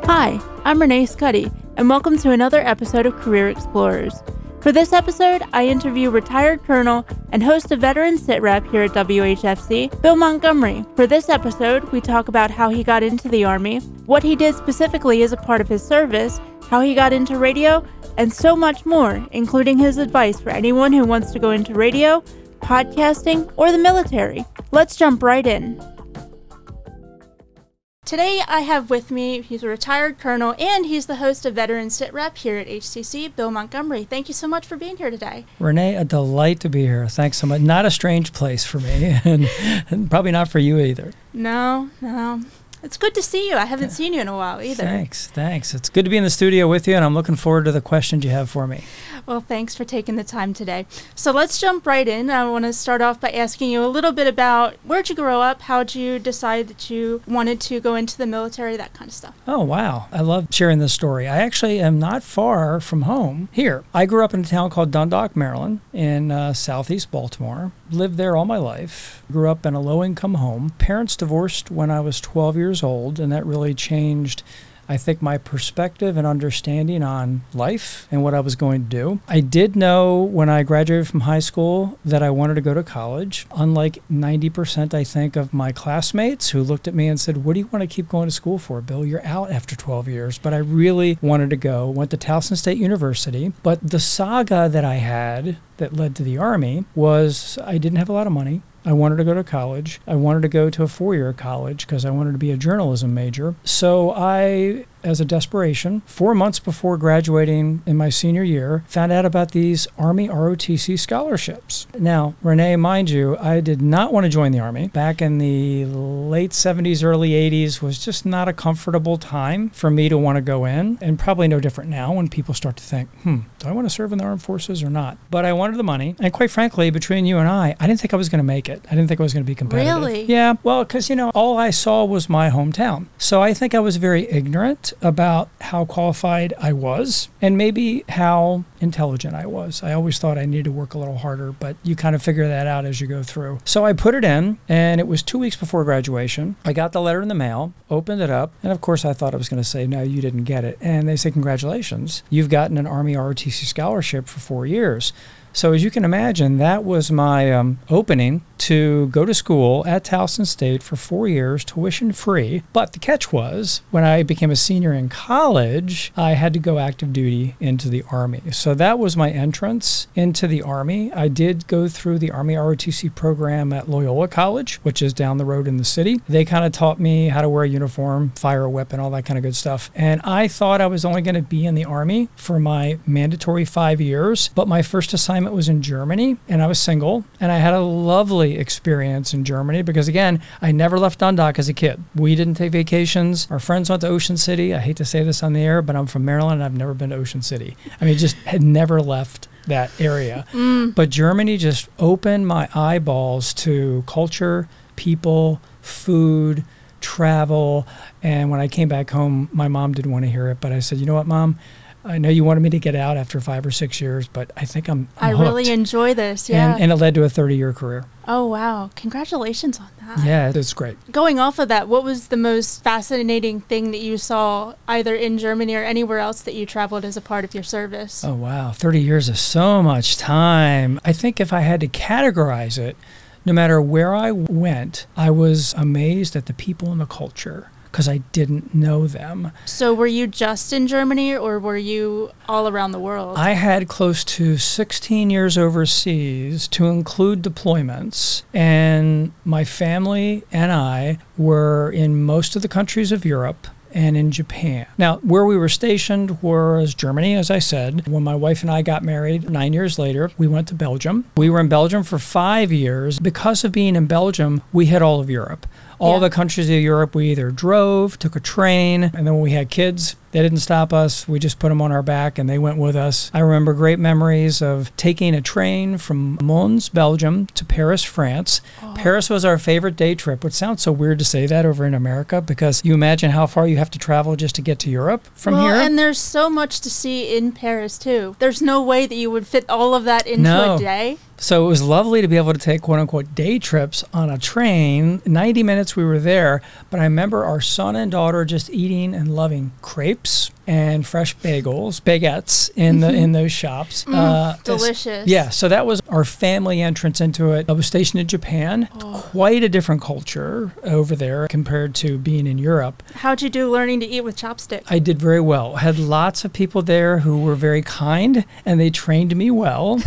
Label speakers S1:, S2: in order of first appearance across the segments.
S1: Hi, I'm Renee Scuddy, and welcome to another episode of Career Explorers. For this episode, I interview retired Colonel and host of Veteran SitRep here at WHFC, Bill Montgomery. For this episode, we talk about how he got into the Army, what he did specifically as a part of his service, how he got into radio, and so much more, including his advice for anyone who wants to go into radio, podcasting, or the military. Let's jump right in. Today I have with me, he's a retired colonel, and he's the host of Veteran SitRep here at HCC, Bill Montgomery. Thank you so much for being here today.
S2: Renee, a delight to be here. Thanks so much. Not a strange place for me, and probably not for you either.
S1: No. It's good to see you. I haven't seen you in a while either.
S2: Thanks. It's good to be in the studio with you, and I'm looking forward to the questions you have for me.
S1: Well, thanks for taking the time today. So let's jump right in. I want to start off by asking you a little bit about where'd you grow up? How'd you decide that you wanted to go into the military, that kind of stuff?
S2: Oh, wow. I love sharing this story. I actually am not far from home here. I grew up in a town called Dundalk, Maryland, in southeast Baltimore. Lived there all my life. Grew up in a low-income home. Parents divorced when I was 12 years old, and that really changed, I think, my perspective and understanding on life and what I was going to do. I did know when I graduated from high school that I wanted to go to college. Unlike 90%, I think, of my classmates who looked at me and said, "What do you want to keep going to school for, Bill? You're out after 12 years." But I really wanted to go. Went to Towson State University. But the saga that I had that led to the Army was I didn't have a lot of money. I wanted to go to college. I wanted to go to a 4-year college because I wanted to be a journalism major. So I, as a desperation, 4 months before graduating in my senior year, found out about these Army ROTC scholarships. Now, Renee, mind you, I did not want to join the Army. Back in the late 70s, early 80s was just not a comfortable time for me to want to go in, and probably no different now when people start to think, do I want to serve in the armed forces or not? But I wanted the money, and quite frankly, between you and I didn't think I was going to make it. I didn't think I was going to be competitive.
S1: Really?
S2: Yeah, well, because, all I saw was my hometown. So I think I was very ignorant about how qualified I was and maybe how intelligent I was. I always thought I needed to work a little harder, but you kind of figure that out as you go through. So I put it in, and it was 2 weeks before graduation. I got the letter in the mail, opened it up, and of course I thought I was going to say, "No, you didn't get it." And they say, "Congratulations, you've gotten an Army ROTC scholarship for 4 years." So as you can imagine, that was my opening to go to school at Towson State for 4 years, tuition free. But the catch was, when I became a senior in college, I had to go active duty into the Army. So that was my entrance into the Army. I did go through the Army ROTC program at Loyola College, which is down the road in the city. They kind of taught me how to wear a uniform, fire a weapon, all that kind of good stuff. And I thought I was only going to be in the Army for my mandatory 5 years, but my first assignment was in Germany, and I was single, and I had a lovely experience in Germany because, again, I never left Dundalk as a kid. We didn't take vacations. Our friends went to Ocean City. I hate to say this on the air, but I'm from Maryland and I've never been to Ocean City. I mean, just had never left that area. But Germany just opened my eyeballs to culture, people, food, travel. And when I came back home, my mom didn't want to hear it, but I said, "You know what, Mom? I know you wanted me to get out after 5 or 6 years, but I think I'm
S1: I
S2: hooked."
S1: really enjoy this, yeah.
S2: And it led to a 30-year career.
S1: Oh, wow. Congratulations on that.
S2: Yeah, it's great.
S1: Going off of that, what was the most fascinating thing that you saw either in Germany or anywhere else that you traveled as a part of your service?
S2: Oh, wow. 30 years is so much time. I think if I had to categorize it, no matter where I went, I was amazed at the people and the culture, because I didn't know them.
S1: So were you just in Germany, or were you all around the world?
S2: I had close to 16 years overseas, to include deployments, and my family and I were in most of the countries of Europe and in Japan. Now, where we were stationed was Germany, as I said. When my wife and I got married 9 years later, we went to Belgium. We were in Belgium for 5 years. Because of being in Belgium, we hit all of Europe. All the countries of Europe, we either drove, took a train, and then when we had kids, they didn't stop us. We just put them on our back and they went with us. I remember great memories of taking a train from Mons, Belgium to Paris, France. Oh. Paris was our favorite day trip, which sounds so weird to say that over in America, because you imagine how far you have to travel just to get to Europe from here.
S1: And there's so much to see in Paris too. There's no way that you would fit all of that into a day.
S2: So it was lovely to be able to take quote unquote day trips on a train. 90 minutes we were there, but I remember our son and daughter just eating and loving crepes and fresh baguettes in those shops.
S1: Delicious.
S2: Yeah, so that was our family entrance into it. I was stationed in Japan. Quite a different culture over there compared to being in Europe.
S1: How'd you do learning to eat with chopsticks?
S2: I did very well. I had lots of people there who were very kind, and they trained me well.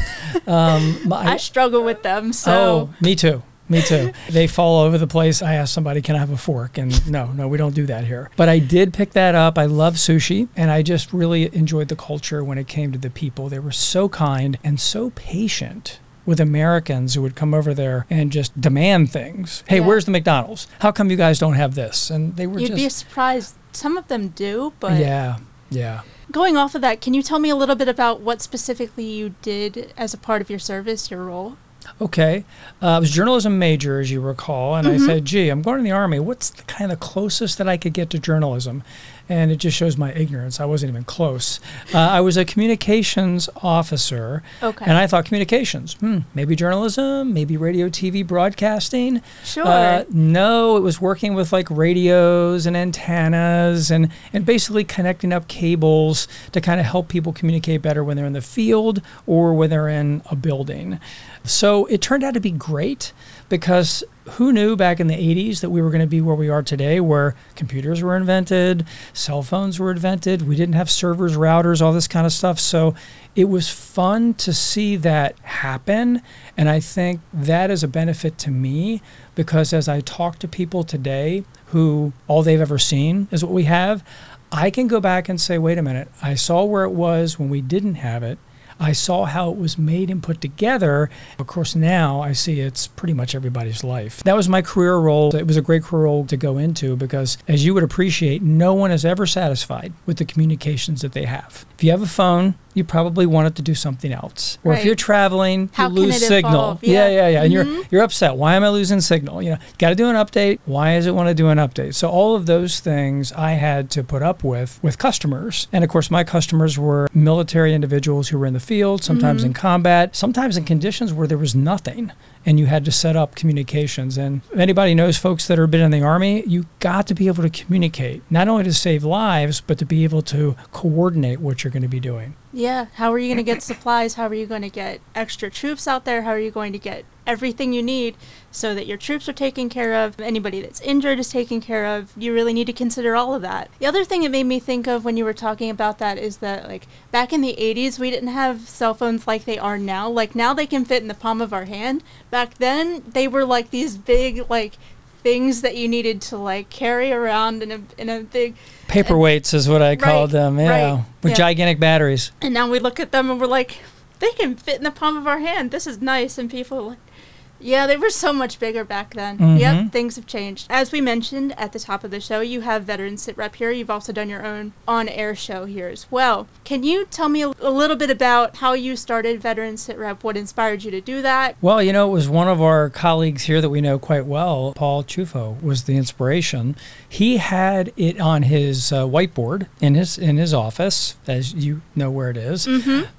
S1: I struggle with them, so...
S2: Oh, me too. Me too. They fall over the place. I asked somebody, can I have a fork? And no, we don't do that here. But I did pick that up. I love sushi, and I just really enjoyed the culture when it came to the people. They were so kind and so patient with Americans who would come over there and just demand things. Hey, where's the McDonald's? How come you guys don't have this? And they were
S1: You'd be surprised. Some of them do, but...
S2: Yeah.
S1: Going off of that, can you tell me a little bit about what specifically you did as a part of your service, your role?
S2: Okay. I was a journalism major, as you recall, and I said, gee, I'm going to the Army. What's the kind of closest that I could get to journalism? And it just shows my ignorance. I wasn't even close. I was a communications officer, and I thought communications, maybe journalism, maybe radio, TV, broadcasting.
S1: Sure.
S2: No, it was working with like radios and antennas and basically connecting up cables to kind of help people communicate better when they're in the field or when they're in a building. So it turned out to be great because who knew back in the 80s that we were going to be where we are today, where computers were invented, cell phones were invented, we didn't have servers, routers, all this kind of stuff. So it was fun to see that happen. And I think that is a benefit to me because as I talk to people today who all they've ever seen is what we have, I can go back and say, wait a minute, I saw where it was when we didn't have it. I saw how it was made and put together. Of course, now I see it's pretty much everybody's life. That was my career role. It was a great career role to go into because, as you would appreciate, no one is ever satisfied with the communications that they have. If you have a phone, you probably want it to do something else. Or if you're traveling, you lose signal. Yeah. And you're upset. Why am I losing signal? Got to do an update. Why does it want to do an update? So all of those things I had to put up with customers. And of course, my customers were military individuals who were in the field, sometimes in combat, sometimes in conditions where there was nothing. And you had to set up communications. And if anybody knows folks that have been in the Army, you got to be able to communicate, not only to save lives, but to be able to coordinate what you're going to be doing.
S1: Yeah. How are you going to get supplies? How are you going to get extra troops out there? How are you going to get everything you need so that your troops are taken care of? Anybody that's injured is taken care of. You really need to consider all of that. The other thing it made me think of when you were talking about that is that, like, back in the 80s, we didn't have cell phones like they are now. Like, now they can fit in the palm of our hand. Back then, they were like these big, like, things that you needed to like carry around in a big
S2: paperweights is what I called them, with gigantic batteries.
S1: And now we look at them and we're like, they can fit in the palm of our hand. This is nice. And people are like, yeah, they were so much bigger back then. Yep, things have changed. As we mentioned at the top of the show, you have Veteran Sit Rep here. You've also done your own on-air show here as well. Can you tell me a little bit about how you started Veteran Sit Rep, what inspired you to do that?
S2: Well, it was one of our colleagues here that we know quite well, Paul Chufo, was the inspiration. He had it on his whiteboard in his office, as you know where it is. And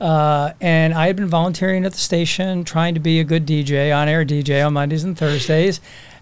S2: I had been volunteering at the station, trying to be a good DJ, on-air DJ on Mondays and Thursdays.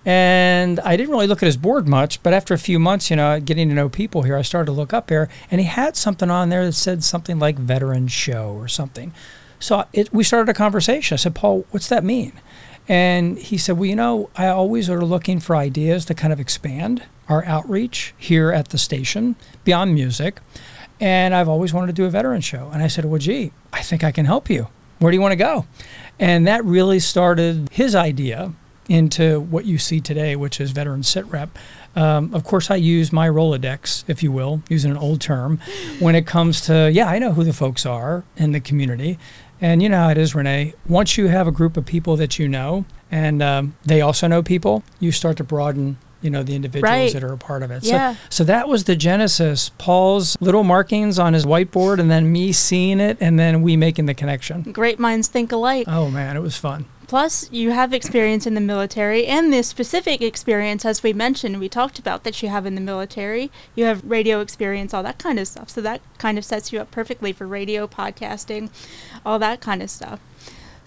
S2: And I didn't really look at his board much, but after a few months, getting to know people here, I started to look up here, and he had something on there that said something like Veteran Show or something. So we started a conversation. I said, Paul, what's that mean? And he said, well, I always are looking for ideas to kind of expand our outreach here at the station beyond music. And I've always wanted to do a veteran show. And I said, well, gee, I think I can help you. Where do you want to go? And that really started his idea into what you see today, which is Veteran Sit Rep. Of course, I use my Rolodex, if you will, using an old term, when it comes to, I know who the folks are in the community. And you know how it is, Renee. Once you have a group of people that you know, and they also know people, you start to broaden the individuals that are a part of it.
S1: Yeah.
S2: So that was the genesis. Paul's little markings on his whiteboard and then me seeing it and then we making the connection.
S1: Great minds think alike.
S2: Oh, man, it was fun.
S1: Plus, you have experience in the military and the specific experience, as we mentioned, we talked about that you have in the military. You have radio experience, all that kind of stuff. So that kind of sets you up perfectly for radio, podcasting, all that kind of stuff.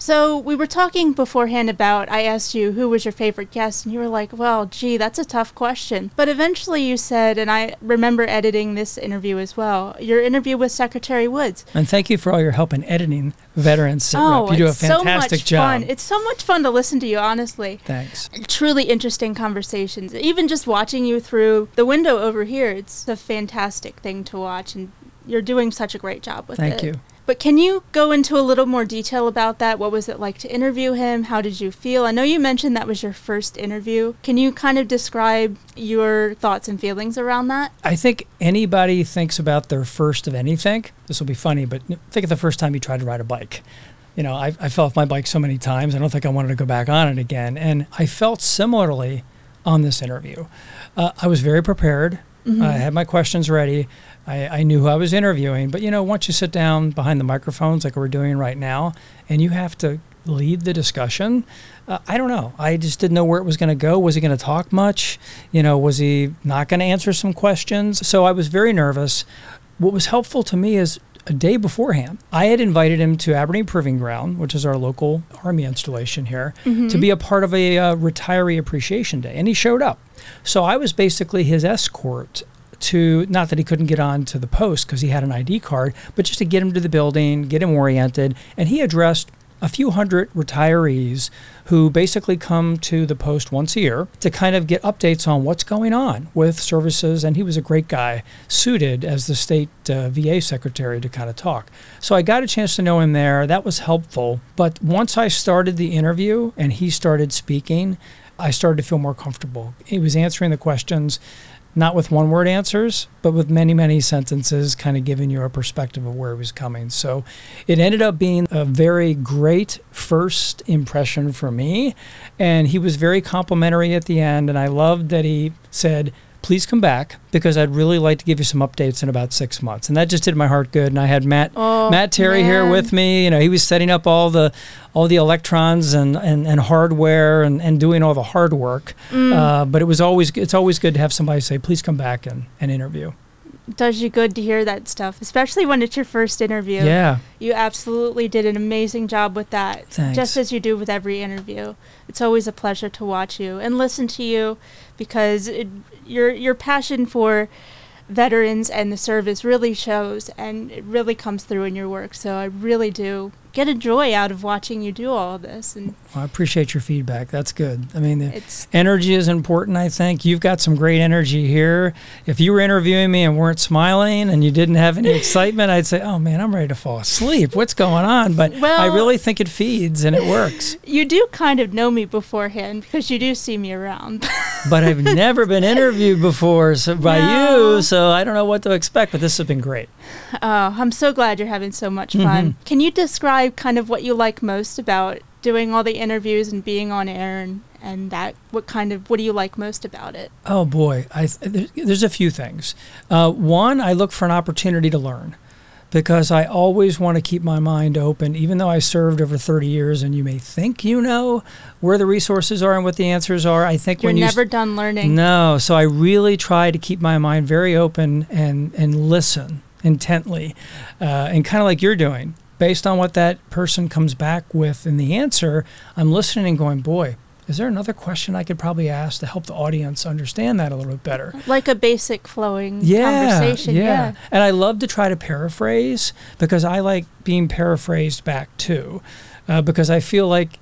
S1: So we were talking beforehand about, I asked you who was your favorite guest, and you were like, well, gee, that's a tough question. But eventually you said, and I remember editing this interview as well, your interview with Secretary Woods.
S2: And thank you for all your help in editing Veterans Sit Rep. You do a fantastic job.
S1: Fun. It's so much fun to listen to you, honestly.
S2: Thanks.
S1: Truly interesting conversations. Even just watching you through the window over here, it's a fantastic thing to watch, and you're doing such a great job with it.
S2: Thank you.
S1: But can you go into a little more detail about that? What was it like to interview him? How did you feel? I know you mentioned that was your first interview. Can you kind of describe your thoughts and feelings around that?
S2: I think anybody thinks about their first of anything. This will be funny, but think of the first time you tried to ride a bike. You know, I fell off my bike so many times, I don't think I wanted to go back on it again. And I felt similarly on this interview. I was very prepared. Mm-hmm. I had my questions ready. I knew who I was interviewing. But, you know, once you sit down behind the microphones like we're doing right now, and you have to lead the discussion, I don't know. I just didn't know where it was going to go. Was he going to talk much? You know, was he not going to answer some questions? So I was very nervous. What was helpful to me is a day beforehand, I had invited him to Aberdeen Proving Ground, which is our local Army installation here, mm-hmm. to be a part of a retiree appreciation day. And he showed up. So I was basically his escort to, not that he couldn't get on to the post because he had an ID card, but just to get him to the building, get him oriented. And he addressed a few hundred retirees who basically come to the post once a year to kind of get updates on what's going on with services. And he was a great guy, suited as the state VA secretary to kind of talk. So I got a chance to know him there. That was helpful. But once I started the interview and he started speaking, I started to feel more comfortable. He was answering the questions, not with one-word answers, but with many, many sentences, kind of giving you a perspective of where he was coming. So it ended up being a very great first impression for me. And he was very complimentary at the end. And I loved that he said, please come back because I'd really like to give you some updates in about 6 months. And that just did my heart good. And I had Matt Terry here with me. You know, he was setting up all the electrons and hardware and doing all the hard work. But it's always good to have somebody say, please come back and interview.
S1: It does you good to hear that stuff, especially when it's your first interview.
S2: Yeah.
S1: You absolutely did an amazing job with that.
S2: Thanks.
S1: Just as you do with every interview. It's always a pleasure to watch you and listen to you because your passion for veterans and the service really shows and it really comes through in your work. So I really do get a joy out of watching you do all of this. And
S2: I appreciate your feedback. That's good. I mean, the energy is important, I think. You've got some great energy here. If you were interviewing me and weren't smiling and you didn't have any excitement, I'd say, oh, man, I'm ready to fall asleep. What's going on? But I really think it feeds and it works.
S1: You do kind of know me beforehand because you do see me around.
S2: But I've never been interviewed before by you, so I don't know what to expect, but this has been great.
S1: Oh, I'm so glad you're having so much fun. Mm-hmm. Can you describe kind of what you like most about doing all the interviews and being on air and that? What do you like most about it?
S2: Oh, boy. There's a few things. One, I look for an opportunity to learn. Because I always want to keep my mind open, even though I served over 30 years and you may think you know where the resources are and what the answers are. I think
S1: you're never done learning.
S2: No, so I really try to keep my mind very open and listen intently and kind of like you're doing. Based on what that person comes back with in the answer, I'm listening and going, boy, is there another question I could probably ask to help the audience understand that a little bit better?
S1: Like a basic flowing conversation.
S2: Yeah. And I love to try to paraphrase because I like being paraphrased back too. Because I feel like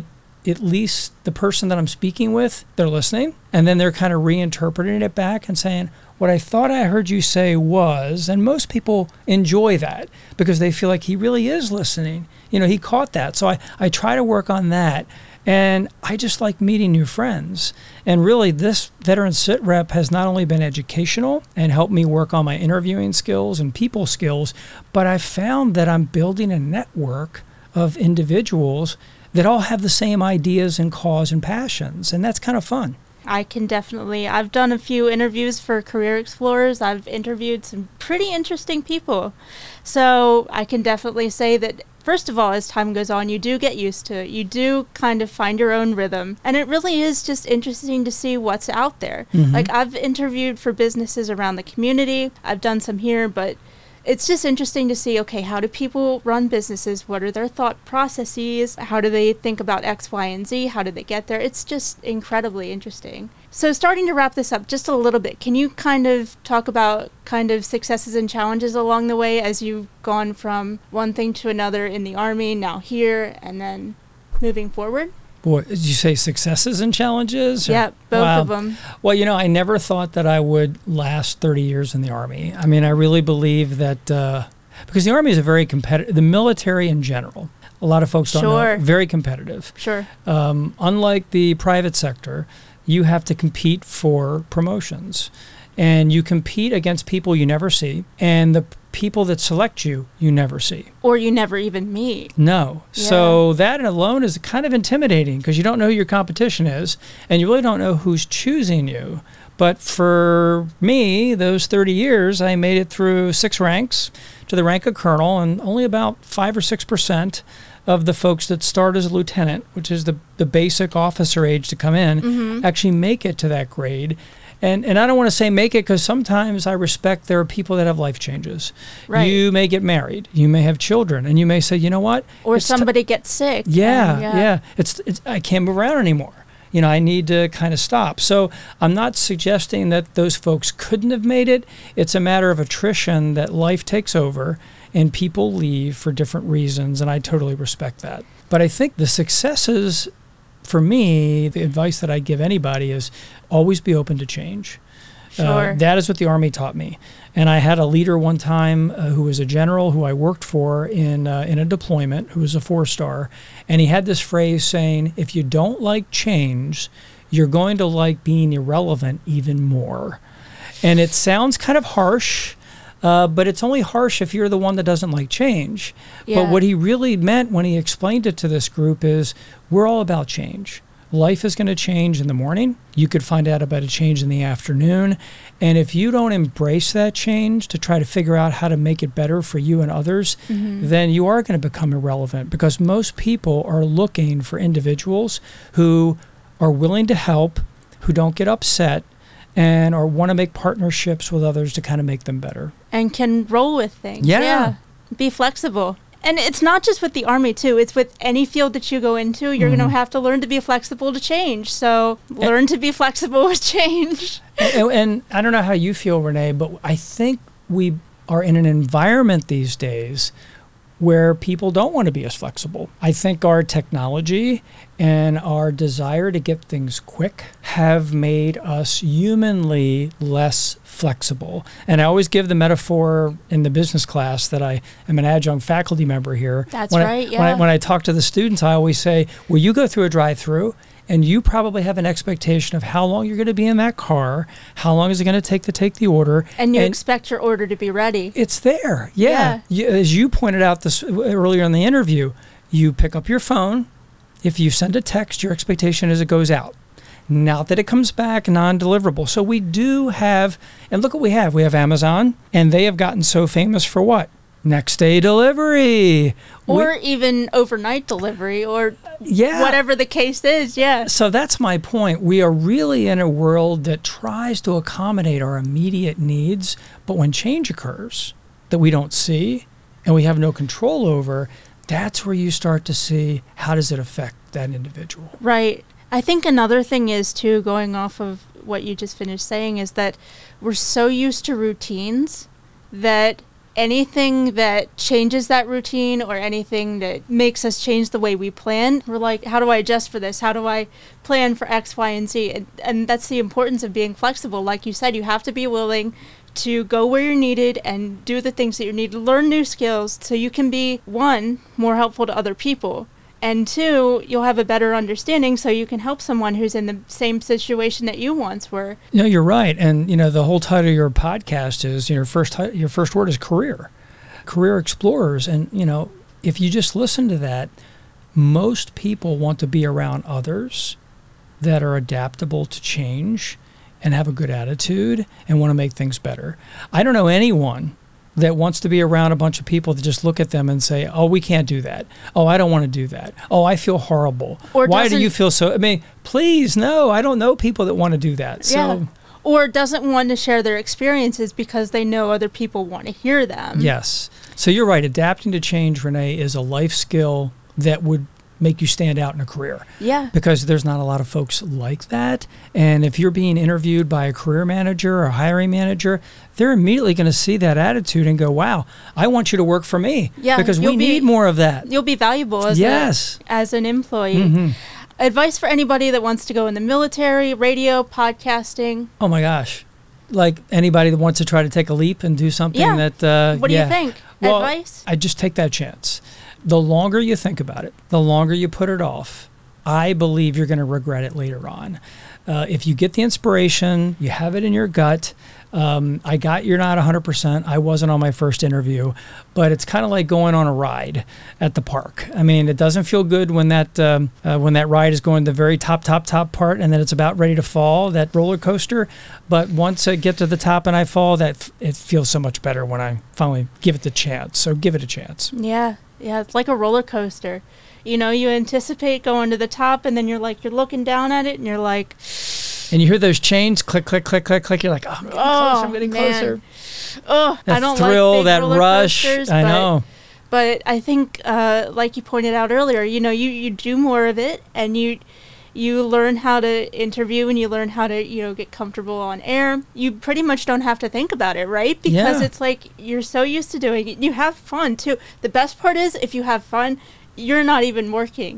S2: at least the person that I'm speaking with, they're listening and then they're kind of reinterpreting it back and saying, what I thought I heard you say was, and most people enjoy that because they feel like he really is listening. You know, he caught that. So I try to work on that. And I just like meeting new friends. And really, this Veteran Sit Rep has not only been educational and helped me work on my interviewing skills and people skills, but I've found that I'm building a network of individuals that all have the same ideas and cause and passions. And that's kind of fun.
S1: I've done a few interviews for Career Explorers. I've interviewed some pretty interesting people. So I can definitely say that, first of all, as time goes on, you do get used to it. You do kind of find your own rhythm. And it really is just interesting to see what's out there. Mm-hmm. Like, I've interviewed for businesses around the community. I've done some here, but it's just interesting to see, okay, how do people run businesses? What are their thought processes? How do they think about X, Y, and Z? How do they get there? It's just incredibly interesting. So starting to wrap this up just a little bit, can you kind of talk about kind of successes and challenges along the way as you've gone from one thing to another in the Army, now here, and then moving forward?
S2: Boy, did you say successes and challenges?
S1: Yeah, both of them.
S2: Well, I never thought that I would last 30 years in the Army. I mean, I really believe that because the Army is a very competitive, the military in general, a lot of folks don't know, very competitive.
S1: Sure.
S2: Unlike the private sector, you have to compete for promotions. And you compete against people you never see, and the people that select you, you never see.
S1: Or you never even meet.
S2: No. Yeah. So that alone is kind of intimidating because you don't know who your competition is, and you really don't know who's choosing you. But for me, those 30 years, I made it through 6 ranks to the rank of colonel, and only about 5 or 6% of the folks that start as a lieutenant, which is the basic officer age to come in, actually make it to that grade. And I don't want to say make it because sometimes I respect there are people that have life changes. Right. You may get married, you may have children, and you may say, you know what?
S1: Or somebody gets sick.
S2: Yeah. It's I can't move around anymore. I need to kind of stop. So I'm not suggesting that those folks couldn't have made it. It's a matter of attrition that life takes over and people leave for different reasons, and I totally respect that. But I think the successes, for me, the advice that I give anybody is always be open to change.
S1: Sure.
S2: That is what the Army taught me. And I had a leader one time who was a general who I worked for in a deployment, who was a 4-star. And he had this phrase saying, if you don't like change, you're going to like being irrelevant even more. And it sounds kind of harsh, but it's only harsh if you're the one that doesn't like change. Yeah. But what he really meant when he explained it to this group is we're all about change. Life is going to change in the morning. You could find out about a change in the afternoon. And if you don't embrace that change to try to figure out how to make it better for you and others, then you are going to become irrelevant because most people are looking for individuals who are willing to help, who don't get upset, and or want to make partnerships with others to kind of make them better.
S1: And can roll with things.
S2: Yeah.
S1: Be flexible. And it's not just with the Army, too. It's with any field that you go into. You're going to have to learn to be flexible to change. So learn to be flexible with change.
S2: And I don't know how you feel, Renee, but I think we are in an environment these days where people don't want to be as flexible. I think our technology and our desire to get things quick have made us humanly less flexible. And I always give the metaphor in the business class that I am an adjunct faculty member here.
S1: That's right,
S2: When I talk to the students, I always say, well, you go through a drive-through, and you probably have an expectation of how long you're going to be in that car, how long is it going to take the order.
S1: And you expect your order to be ready.
S2: It's there, yeah. As you pointed out this earlier in the interview, you pick up your phone. If you send a text, your expectation is it goes out. Not that it comes back non-deliverable. So we do have, and look what we have. We have Amazon, and they have gotten so famous for what? Next day delivery.
S1: Or even overnight delivery or whatever the case is,
S2: So that's my point. We are really in a world that tries to accommodate our immediate needs, but when change occurs that we don't see and we have no control over, that's where you start to see how does it affect that individual.
S1: Right. I think another thing is, too, going off of what you just finished saying, is that we're so used to routines that anything that changes that routine or anything that makes us change the way we plan, we're like, how do I adjust for this? How do I plan for X, Y, and Z? And that's the importance of being flexible. Like you said, you have to be willing to go where you're needed and do the things that you need to learn new skills so you can be, 1, more helpful to other people, and 2, you'll have a better understanding so you can help someone who's in the same situation that you once were.
S2: No, you're right. And, the whole title of your podcast is, your first word is career explorers. And, if you just listen to that, most people want to be around others that are adaptable to change and have a good attitude and want to make things better. I don't know anyone that wants to be around a bunch of people that just look at them and say, oh, we can't do that. Oh, I don't want to do that. Oh, I feel horrible. Why do you feel so? I mean, please, no, I don't know people that want to do that. So,
S1: or doesn't want to share their experiences because they know other people want to hear them.
S2: Yes. So you're right. Adapting to change, Renee, is a life skill that would make you stand out in a career.
S1: Yeah.
S2: Because there's not a lot of folks like that. And if you're being interviewed by a career manager or a hiring manager, they're immediately going to see that attitude and go, wow, I want you to work for me.
S1: Yeah,
S2: because we need more of that.
S1: You'll be valuable as an employee.
S2: Mm-hmm.
S1: Advice for anybody that wants to go in the military, radio, podcasting.
S2: Oh my gosh. Like anybody that wants to try to take a leap and do something that...
S1: what do you think?
S2: Well,
S1: advice?
S2: I just take that chance. The longer you think about it, the longer you put it off, I believe you're going to regret it later on. If you get the inspiration, you have it in your gut. I got you're not 100%. I wasn't on my first interview, but it's kind of like going on a ride at the park. I mean, it doesn't feel good when that ride is going to the very top part, and then it's about ready to fall, that roller coaster. But once I get to the top and I fall, that it feels so much better when I finally give it the chance. So give it a chance.
S1: Yeah. Yeah, it's like a roller coaster. You know, you anticipate going to the top, and then you're looking down at it, and you're like...
S2: And you hear those chains click, click, click, click, click. You're like, oh, I'm getting closer.
S1: Oh,
S2: that
S1: I don't
S2: thrill,
S1: like big
S2: that
S1: roller
S2: rush.
S1: coasters,
S2: I know.
S1: But I think, like you pointed out earlier, you know, you do more of it, and you learn how to interview, and you learn how to, you know, get comfortable on air. You pretty much don't have to think about it, right? Because it's like you're so used to doing it. You have fun too. The best part is if you have fun, you're not even working.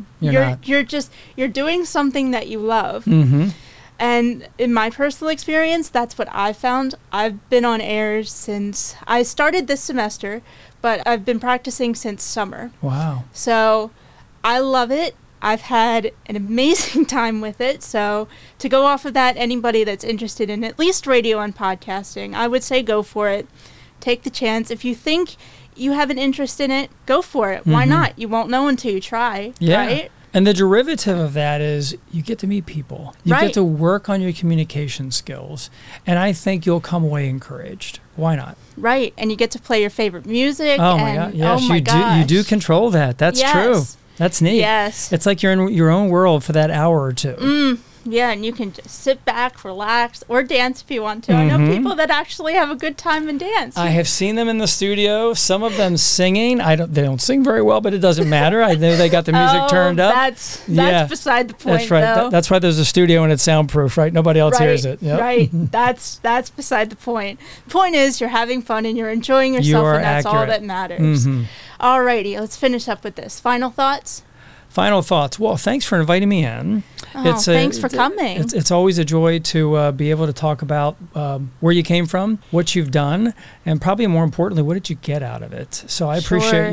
S1: You're doing something that you love.
S2: Mm-hmm.
S1: And in my personal experience, that's what I found. I've been on air since I started this semester, but I've been practicing since summer.
S2: Wow.
S1: So I love it. I've had an amazing time with it. So to go off of that, anybody that's interested in at least radio and podcasting, I would say go for it. Take the chance. If you think you have an interest in it, go for it. Mm-hmm. Why not? You won't know until you try, right?
S2: And the derivative of that is you get to meet people. You get to work on your communication skills. And I think you'll come away encouraged. Why not?
S1: Right. And you get to play your favorite music.
S2: Oh, my God. Yes, you do control that. That's true. That's neat.
S1: Yes.
S2: It's like you're in your own world for that hour or two.
S1: Yeah, and you can just sit back, relax, or dance if you want to. Mm-hmm. I know people that actually have a good time and dance.
S2: I have seen them in the studio, some of them singing. They don't sing very well, but it doesn't matter. I know they got the music turned up.
S1: That's beside the point,
S2: that's right.
S1: though.
S2: That's why there's a studio and it's soundproof, right? Nobody else hears it. Yep.
S1: Right. That's beside the point. The point is you're having fun and you're enjoying yourself, and that's all that matters. Mm-hmm. All righty, let's finish up with this. Final thoughts?
S2: Final thoughts. Well, thanks for inviting me in.
S1: Thanks for coming.
S2: It's always a joy to be able to talk about where you came from, what you've done, and probably more importantly, what did you get out of it. So I appreciate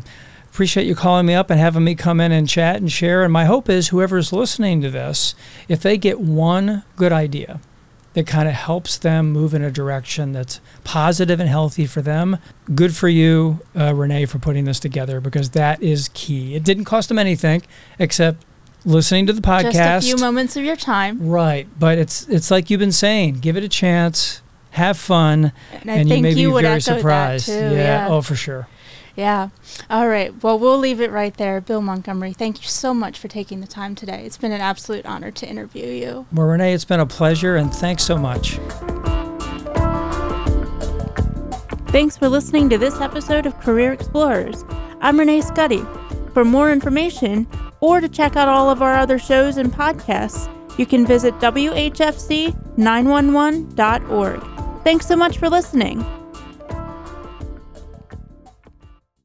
S2: you calling me up and having me come in and chat and share. And my hope is whoever's listening to this, if they get one good idea that kind of helps them move in a direction that's positive and healthy for them. Good for you, Renee, for putting this together, because that is key. It didn't cost them anything except listening to the podcast.
S1: Just a few moments of your time.
S2: Right. But it's like you've been saying, give it a chance, have fun, and you may be very surprised.
S1: Yeah.
S2: Oh, for sure.
S1: Yeah. All right. Well, we'll leave it right there. Bill Montgomery, thank you so much for taking the time today. It's been an absolute honor to interview you.
S2: Well, Renee, it's been a pleasure, and thanks so much.
S1: Thanks for listening to this episode of Career Explorers. I'm Renee Scuddy. For more information, or to check out all of our other shows and podcasts, you can visit WHFC911.org. Thanks so much for listening.